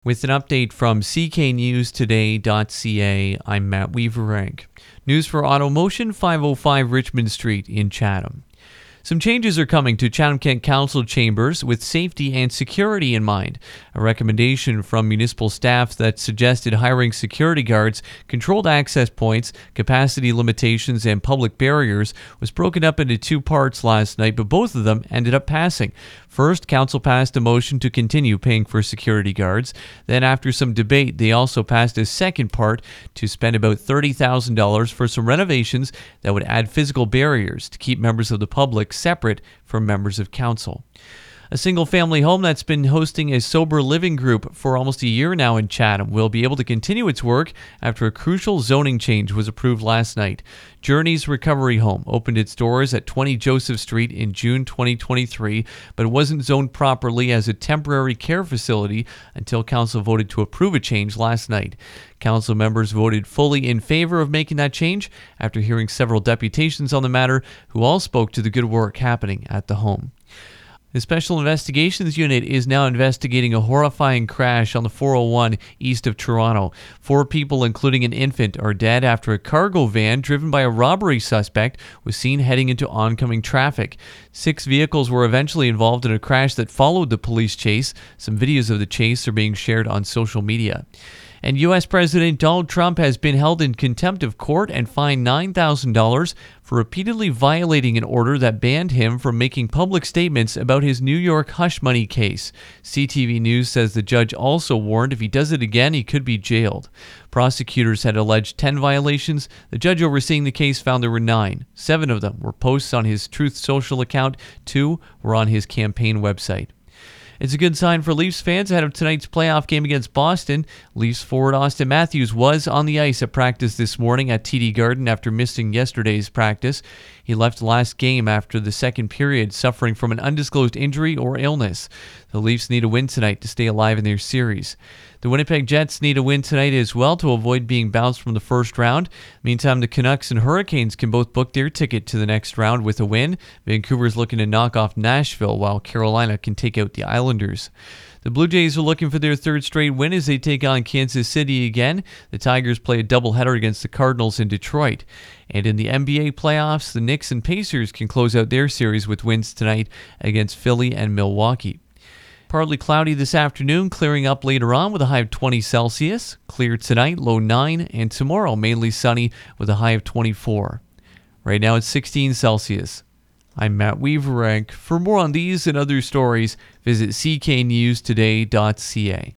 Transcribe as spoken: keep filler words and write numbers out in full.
With an update from c k news today dot c a, I'm Matt Weaver-Rank. News for AutoMotion, five oh five Richmond Street in Chatham. Some changes are coming to Chatham-Kent Council chambers with safety and security in mind. A recommendation from municipal staff that suggested hiring security guards, controlled access points, capacity limitations, and public barriers was broken up into two parts last night, but both of them ended up passing. First, Council passed a motion to continue paying for security guards. Then, after some debate, they also passed a second part to spend about thirty thousand dollars for some renovations that would add physical barriers to keep members of the public separate from members of council. A single-family home that's been hosting a sober living group for almost a year now in Chatham will be able to continue its work after a crucial zoning change was approved last night. Journey's Recovery Home opened its doors at twenty Joseph Street in June twenty twenty-three, but wasn't zoned properly as a temporary care facility until council voted to approve a change last night. Council members voted fully in favor of making that change after hearing several deputations on the matter who all spoke to the good work happening at the home. The Special Investigations Unit is now investigating a horrifying crash on the four oh one east of Toronto. Four people, including an infant, are dead after a cargo van driven by a robbery suspect was seen heading into oncoming traffic. Six vehicles were eventually involved in a crash that followed the police chase. Some videos of the chase are being shared on social media. And U S President Donald Trump has been held in contempt of court and fined nine thousand dollars for repeatedly violating an order that banned him from making public statements about his New York hush money case. C T V News says the judge also warned if he does it again, he could be jailed. Prosecutors had alleged ten violations. The judge overseeing the case found there were nine. Seven of them were posts on his Truth Social account. Two were on his campaign website. It's a good sign for Leafs fans ahead of tonight's playoff game against Boston. Leafs forward Austin Matthews was on the ice at practice this morning at T D Garden after missing yesterday's practice. He left last game after the second period, suffering from an undisclosed injury or illness. The Leafs need a win tonight to stay alive in their series. The Winnipeg Jets need a win tonight as well to avoid being bounced from the first round. Meantime, the Canucks and Hurricanes can both book their ticket to the next round with a win. Vancouver's looking to knock off Nashville, while Carolina can take out the Islanders. The Blue Jays are looking for their third straight win as they take on Kansas City again. The Tigers play a doubleheader against the Cardinals in Detroit. And in the N B A playoffs, the Knicks and Pacers can close out their series with wins tonight against Philly and Milwaukee. Partly cloudy this afternoon, clearing up later on with a high of twenty Celsius. Clear tonight, low nine, and tomorrow mainly sunny with a high of twenty-four. Right now it's sixteen Celsius. I'm Matt Weaver-Rank. For more on these and other stories, visit c k news today dot c a.